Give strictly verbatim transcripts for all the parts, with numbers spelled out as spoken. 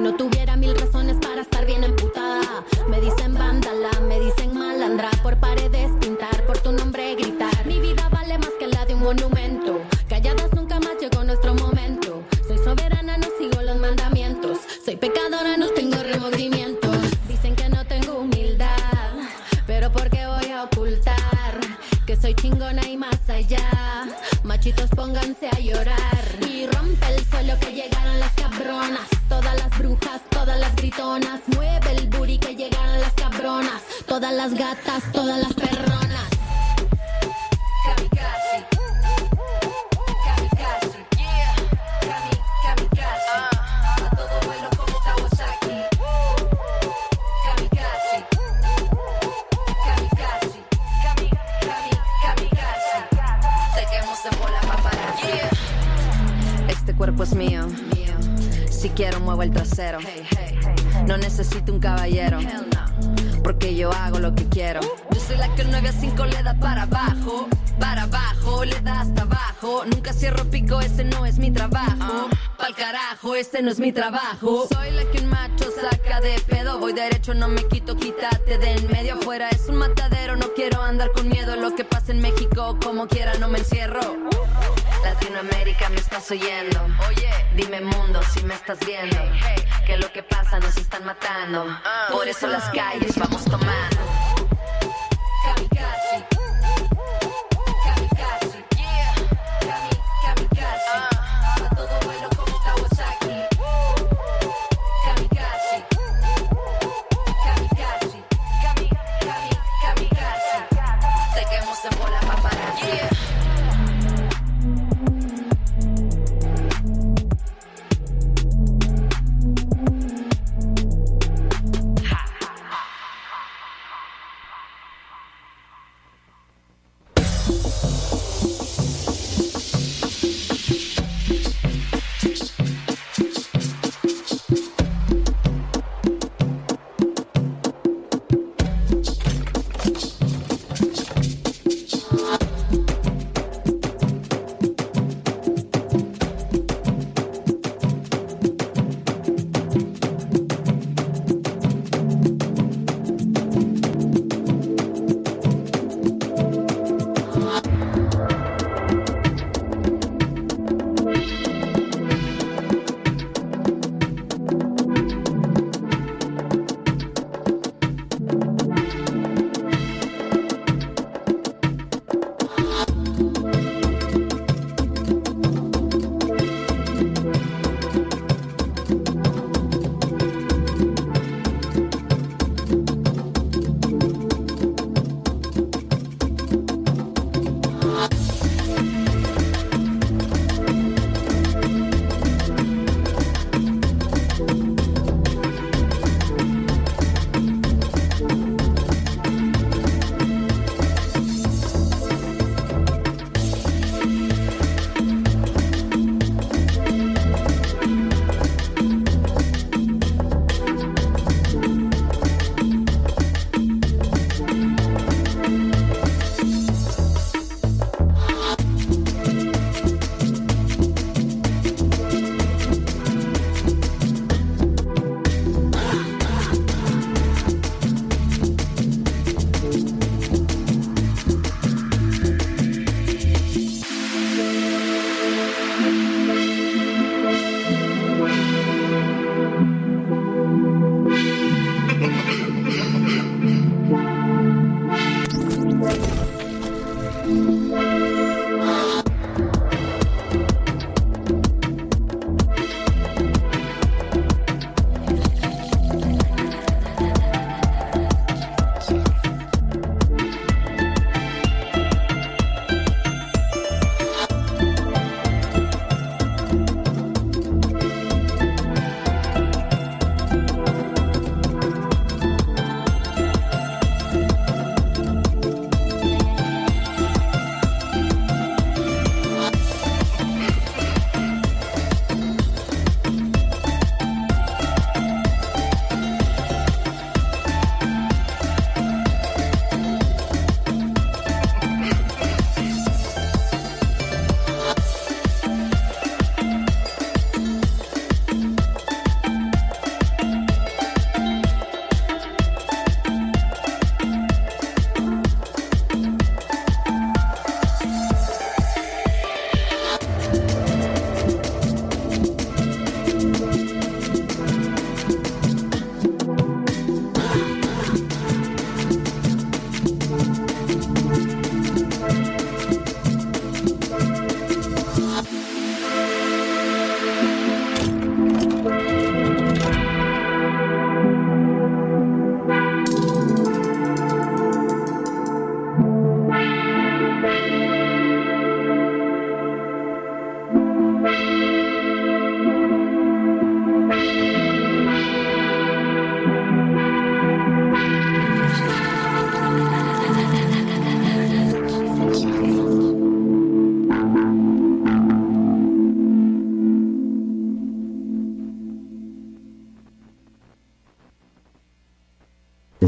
no tuviera mil razones para estar bien emputada. Me dicen vándala, me dicen malandra, por paredes pintar, por tu nombre gritar. Mi vida vale más que la de un monumento. Calladas nunca más llegó nuestro momento. Soy soberana, no sigo los mandamientos. Soy pecadora, no tengo remordimientos. Dicen que no tengo humildad, pero ¿por qué voy a ocultar que soy chingona y más allá? Machitos, pónganse a llorar y rompe el suelo que llegaron las cabronas. Todas las brujas, todas las gritonas. Mueve el booty que llegaron las cabronas. Todas las gatas, todas las perronas. Kamikaze, kamikaze, yeah. Kami, kamikaze, uh. a todo vuelo como Kawasaki. Kamikaze, kamikaze, kami, kami, kamikaze. Te quemo en bola paparazzi. Yeah. Este cuerpo es mío, mío. Si quiero muevo el trasero. Hey, hey, hey. No necesito un caballero, porque yo hago lo que quiero. Yo soy la que el nueve a cinco le da para abajo, para abajo, le da hasta abajo. Nunca cierro pico, ese no es mi trabajo. Pa'l carajo, ese no es mi trabajo. Soy la que un macho saca de pedo. Voy derecho, no me quito, quítate de en medio. Afuera es un matadero, no quiero andar con miedo. Lo que pasa en México, como quiera, no me encierro. Latinoamérica, me estás oyendo. Oye, dime mundo si me estás viendo. Que lo que pasa nos están matando. Por eso las calles vamos tomando. Kamikaze, kamikaze, yeah. Kami, kamikaze, uh. a todo vuelo como Kawasaki. Kamikaze, kamikaze, kami, kami, kamikaze. Te quemo en bola paparazzi. Yeah.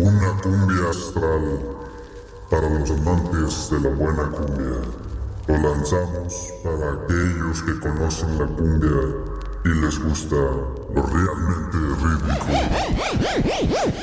Una cumbia astral para los amantes de la buena cumbia. Lo lanzamos para aquellos que conocen la cumbia y les gusta lo realmente rítmico.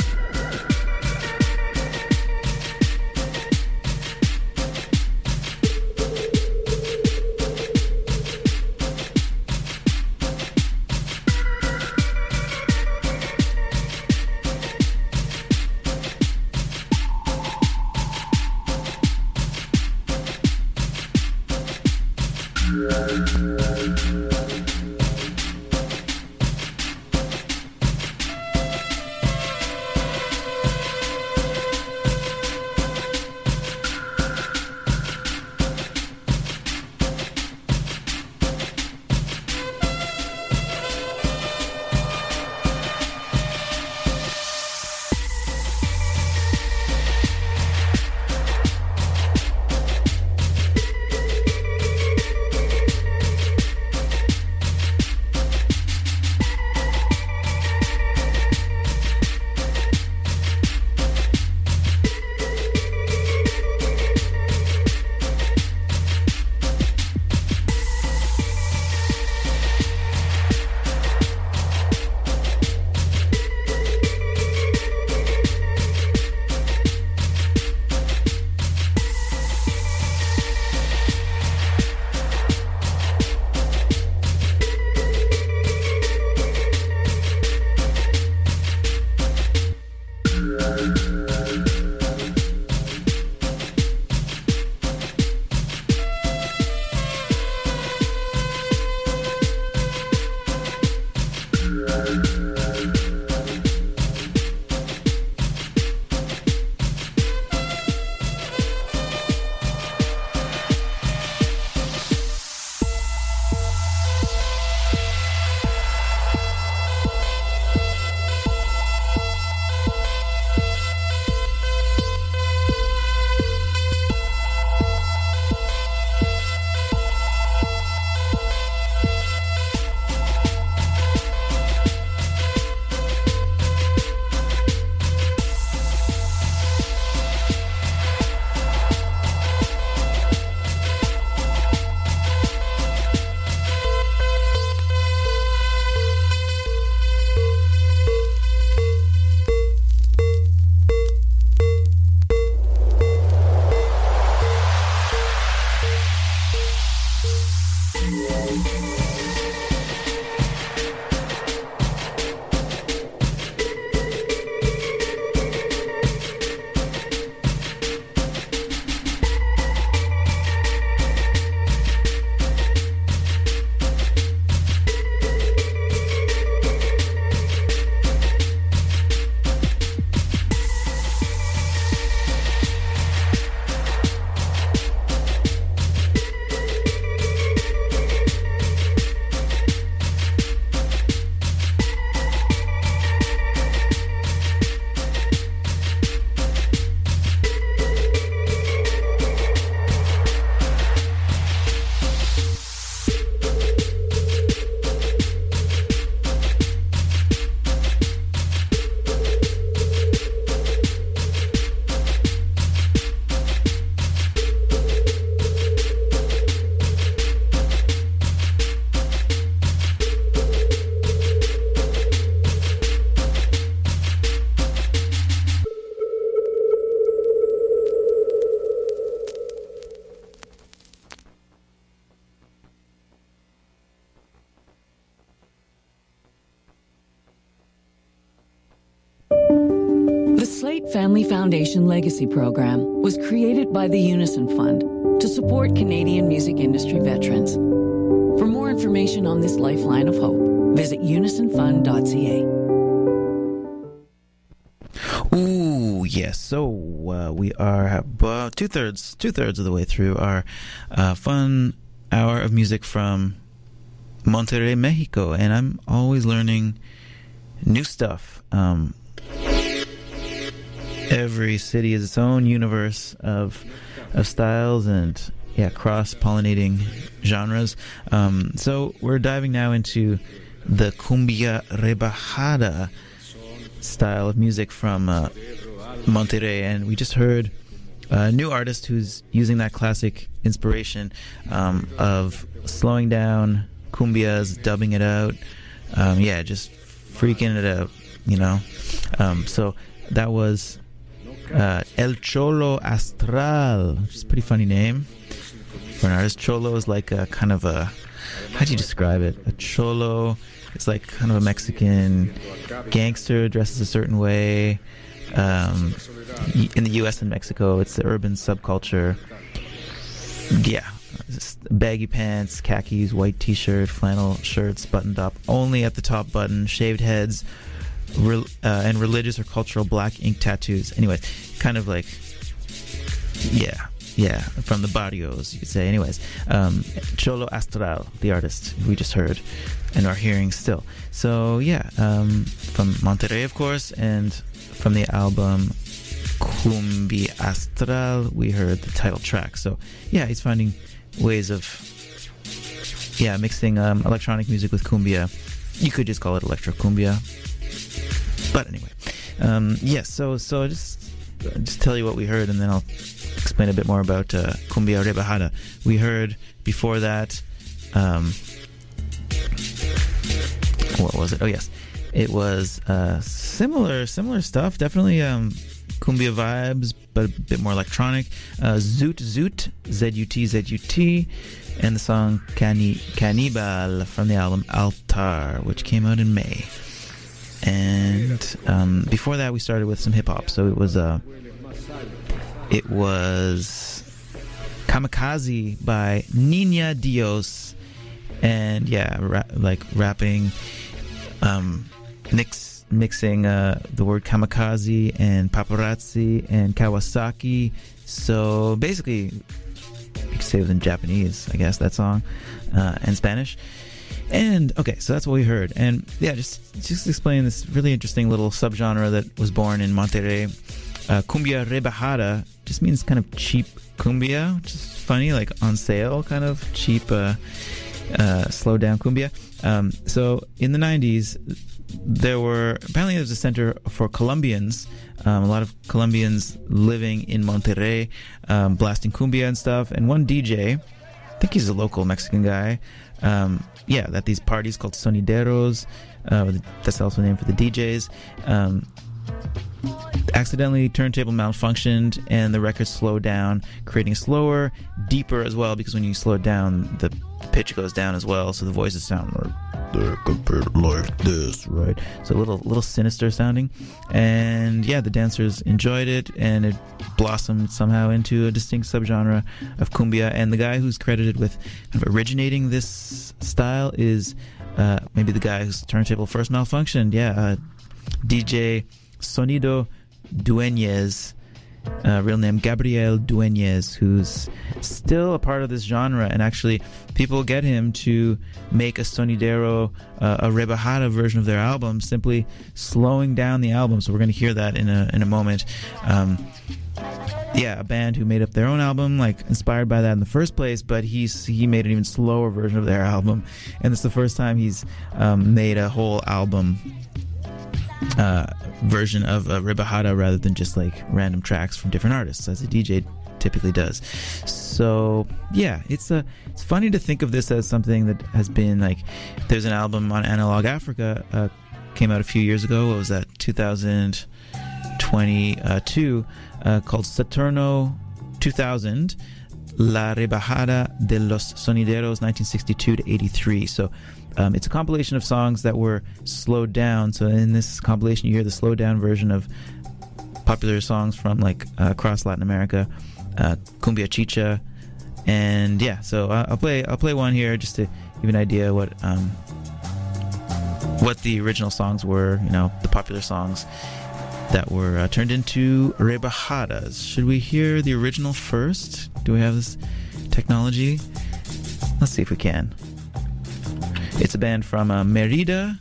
Family Foundation Legacy Program was created by the Unison Fund to support Canadian music industry veterans. For more information on this lifeline of hope, visit unison fund dot c a. Ooh, yes. So uh, we are about two thirds, two thirds of the way through our uh, fun hour of music from Monterrey, Mexico, and I'm always learning new stuff. Um, every city is its own universe of of styles and yeah, cross-pollinating genres. Um, so we're diving now into the cumbia rebajada style of music from uh, Monterrey, and we just heard a new artist who's using that classic inspiration um, of slowing down cumbias, dubbing it out, um, yeah, just freaking it out, you know. Um, so that was uh, El Cholo Astral, which is a pretty funny name for an artist. Cholo is like a kind of a, how do you describe it? A cholo is like kind of a Mexican gangster, dresses a certain way. Um, in the U S and Mexico, it's the urban subculture. Yeah, baggy pants, khakis, white t-shirt, flannel shirts, buttoned up only at the top button, shaved heads, re- uh, and religious or cultural black ink tattoos. Anyway, kind of like, yeah, yeah, from the barrios, you could say. Anyways, um, Cholo Astral, the artist we just heard and are hearing still. So yeah, um, from Monterrey, of course, and from the album Cumbia Astral, we heard the title track. So yeah, he's finding ways of yeah mixing um, electronic music with cumbia. You could just call it electro cumbia, but anyway, um, yes. Yeah, so so just just tell you what we heard, and then I'll explain a bit more about uh, Cumbia Rebajada. We heard before that. Um, what was it? Oh yes. It was uh, similar, similar stuff. Definitely um, cumbia vibes, but a bit more electronic. Uh, Zoot Zoot, Z U T Z U T, and the song Cani- Cannibal from the album Altar, which came out in May. And um, before that, we started with some hip hop. So it was uh, it was Kamikaze by Nina Dios, and yeah, ra- like rapping. Um, Mix, mixing uh, the word kamikaze and paparazzi and Kawasaki. So basically, you could say it was in Japanese, I guess, that song, uh, and Spanish. And okay, so that's what we heard. And yeah, just just explain this really interesting little subgenre that was born in Monterrey. Uh, cumbia rebajada just means kind of cheap cumbia, which is funny, like on sale, kind of cheap, uh, uh, slowed down cumbia. Um, so in the nineties, there were apparently there was a center for Colombians, um, a lot of Colombians living in Monterrey, um, blasting cumbia and stuff. And one D J, I think he's a local Mexican guy, um, yeah, at these parties called sonideros, uh, that's also the name for the D Js, um, accidentally turntable malfunctioned and the record slowed down, creating slower, deeper as well, because when you slow it down, the pitch goes down as well, so the voices sound like they're compared like this, right? So a little little sinister sounding. And yeah, the dancers enjoyed it, and it blossomed somehow into a distinct subgenre of cumbia. And the guy who's credited with kind of originating this style is uh, maybe the guy whose turntable first malfunctioned. Yeah, uh, D J Sonido Dueñez, uh, real name Gabriel Dueñez, who's still a part of this genre, and actually people get him to make a sonidero, uh, a rebajada version of their album, simply slowing down the album. So we're going to hear that in a in a moment. Um, yeah, a band who made up their own album, like inspired by that in the first place, but he's he made an even slower version of their album, and it's the first time he's um, made a whole album uh, version of a rebajada rather than just like random tracks from different artists, as a D J typically does. So yeah, it's a it's funny to think of this as something that has been like, there's an album on Analog Africa, uh, came out a few years ago. What was that? two thousand twenty-two, uh, called Saturno two thousand, La Rebajada de los Sonideros nineteen sixty-two to eighty-three. So um, it's a compilation of songs that were slowed down. So in this compilation, you hear the slowed down version of popular songs from like uh, across Latin America, uh, Cumbia Chicha, and yeah. So uh, I'll play I'll play one here just to give an idea what um, what the original songs were. You know, the popular songs that were uh, turned into rebajadas. Should we hear the original first? Do we have this technology? Let's see if we can. It's a band from uh, Merida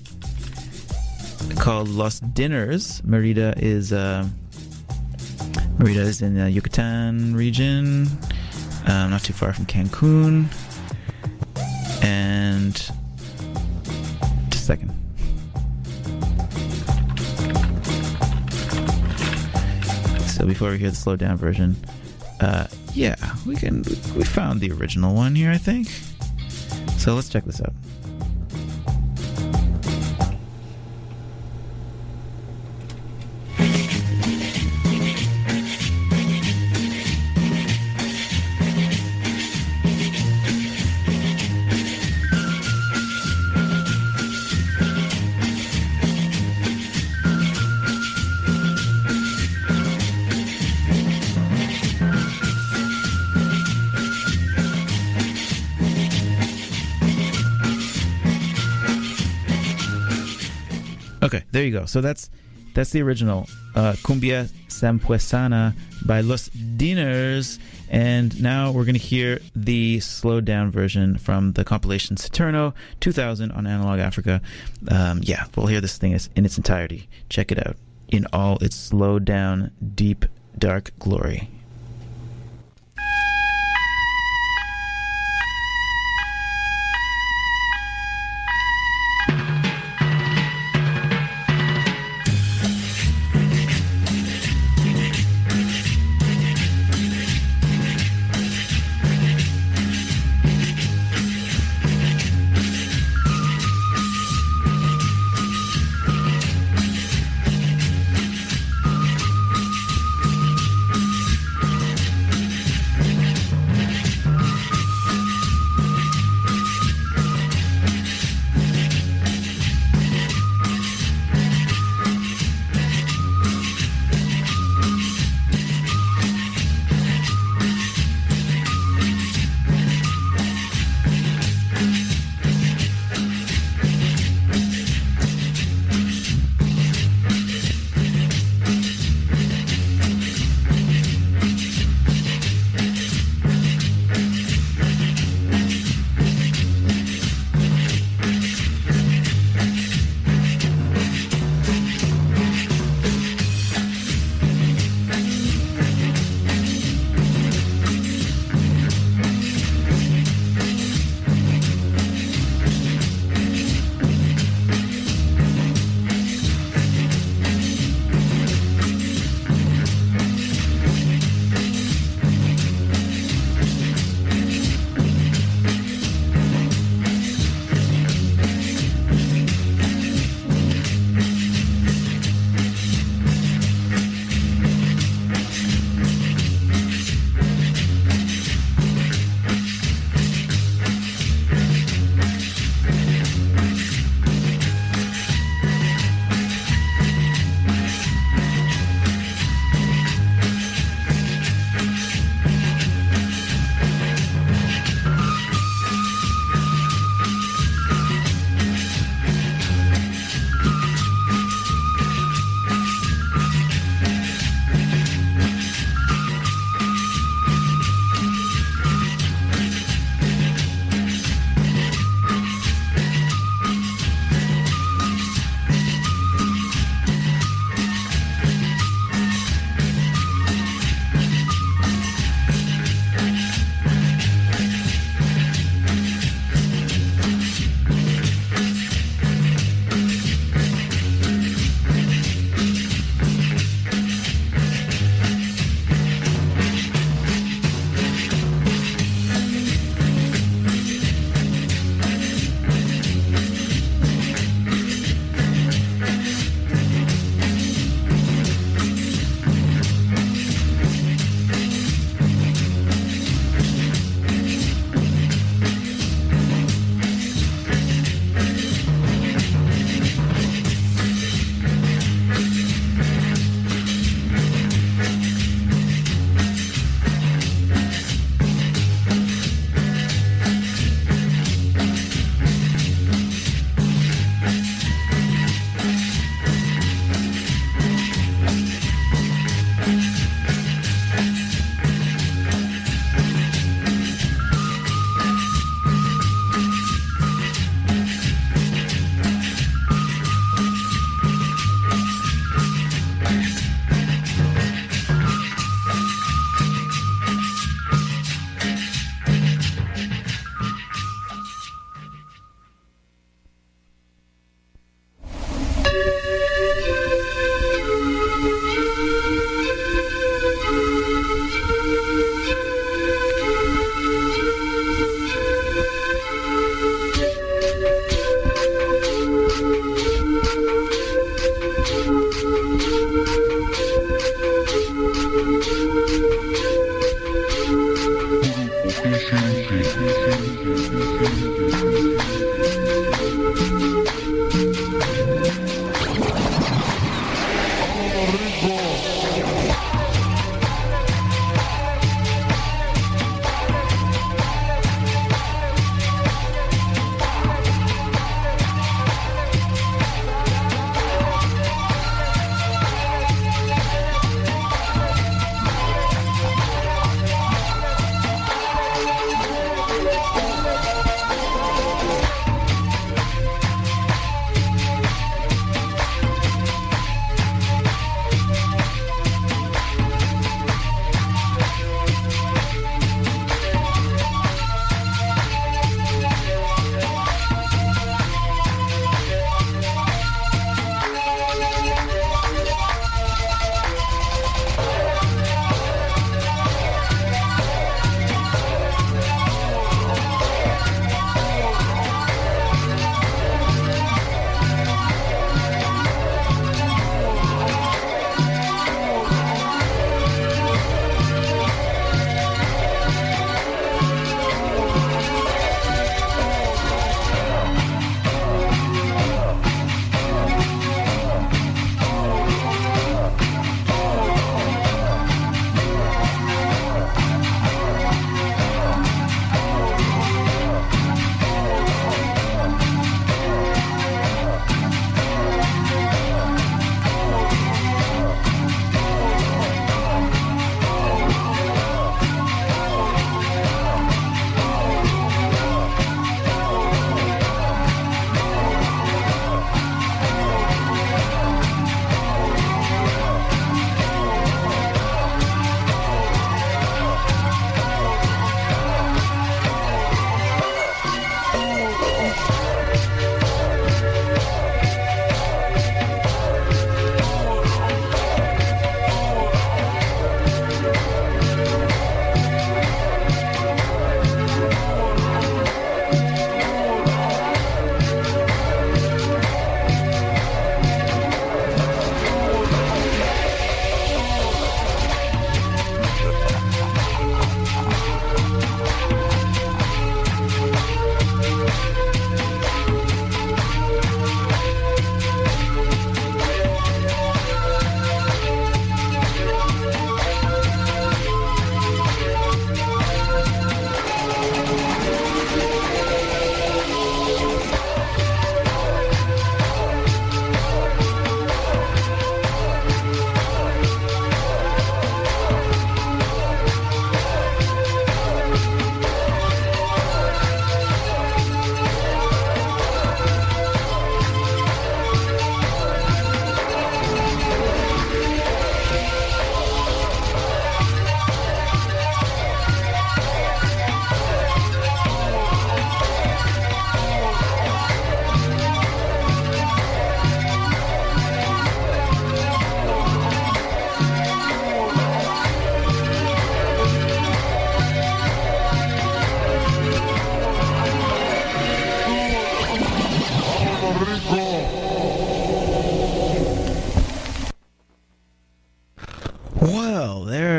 called Los Dinners. Merida is uh, Merida is in the Yucatan region, um, not too far from Cancun. And just a second. So before we hear the slowed down version, uh, yeah, we can. We found the original one here, I think. So let's check this out. Okay, there you go. So that's that's the original uh, Cumbia Sampuesana by Los Diners, and now we're going to hear the slowed down version from the compilation Saturno two thousand on Analog Africa. Um, yeah, we'll hear this thing in its entirety. Check it out in all its slowed down, deep, dark glory.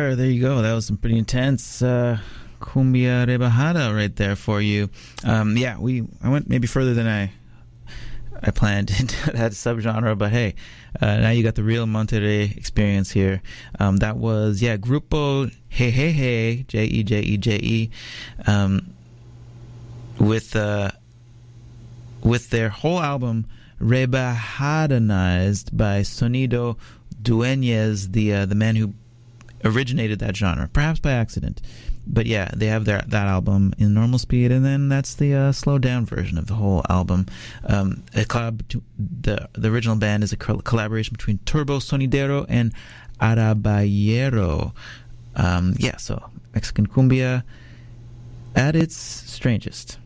sir. There you go. That was some pretty intense uh, cumbia rebajada right there for you. Um, yeah, we I went maybe further than I I planned into that subgenre, but hey, uh, now you got the real Monterrey experience here. Um, that was, yeah, Grupo Hey Hey Hey, J E J E J E, um, with, uh, with their whole album rebajadanized by Sonido Dueñez, the uh, the man who originated that genre, perhaps by accident. But yeah, they have their that album in normal speed, and then that's the uh, slowed down version of the whole album. Um, a collab to, the the original band is a co- collaboration between Turbo Sonidero and Araballero. Um, yeah, so Mexican cumbia at its strangest.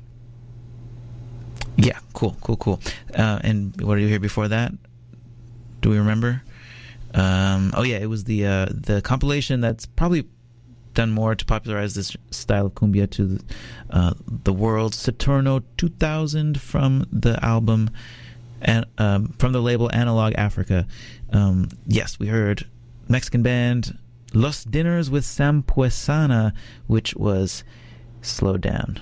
Yeah, cool, cool, cool. Uh, and what did you hear before that? Do we remember? Um, oh yeah, it was the uh, the compilation that's probably done more to popularize this style of cumbia to the, uh, the world. Saturno two thousand from the album and um, from the label Analog Africa. Um, yes, we heard Mexican band Los Dinners with Sampuesana, which was slowed down.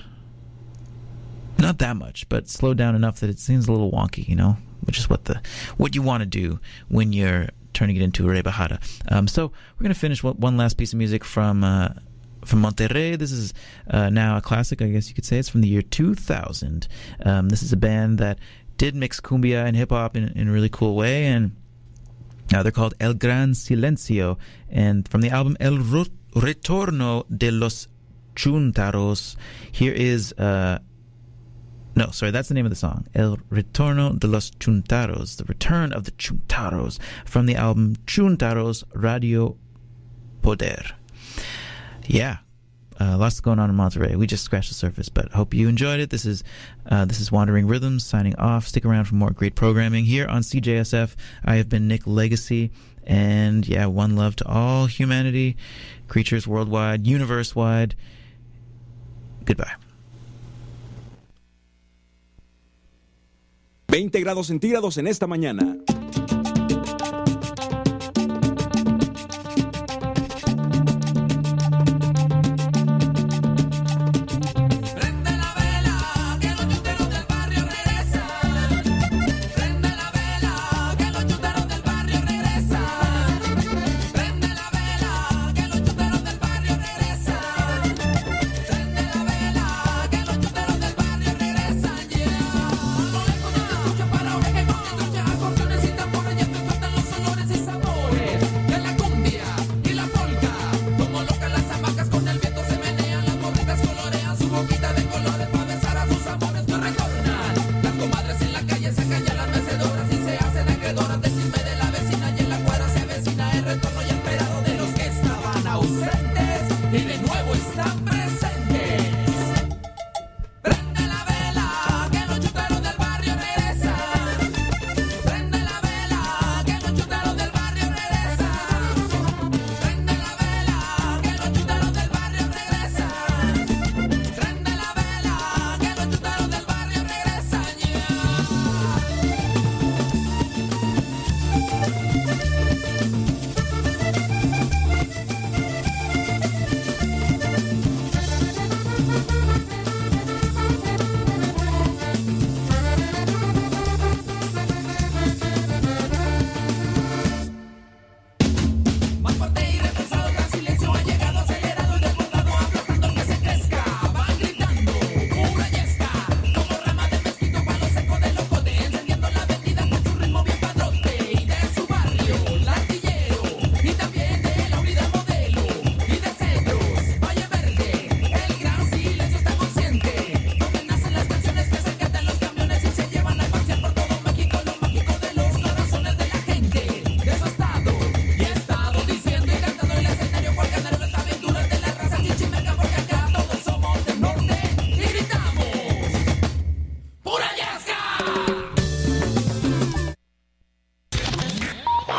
Not that much, but slowed down enough that it seems a little wonky, you know, which is what the what you want to do when you're turning it into rebajada. Um, so we're going to finish one last piece of music from uh, from Monterrey. This is uh, now a classic, I guess you could say. It's from the year two thousand. Um, this is a band that did mix cumbia and hip-hop in, in a really cool way, and uh, they're called El Gran Silencio. And from the album El Retorno de los Chuntaros, here is... Uh, No, sorry, that's the name of the song. El Retorno de los Chuntaros, the return of the Chuntaros, from the album Chuntaros Radio Poder. Yeah, uh, lots going on in Monterrey. We just scratched the surface, but hope you enjoyed it. This is uh, this is Wandering Rhythms signing off. Stick around for more great programming here on C J S F. I have been Nick Legacy, and yeah, one love to all humanity, creatures worldwide, universe-wide. Goodbye. veinte grados centígrados en esta mañana.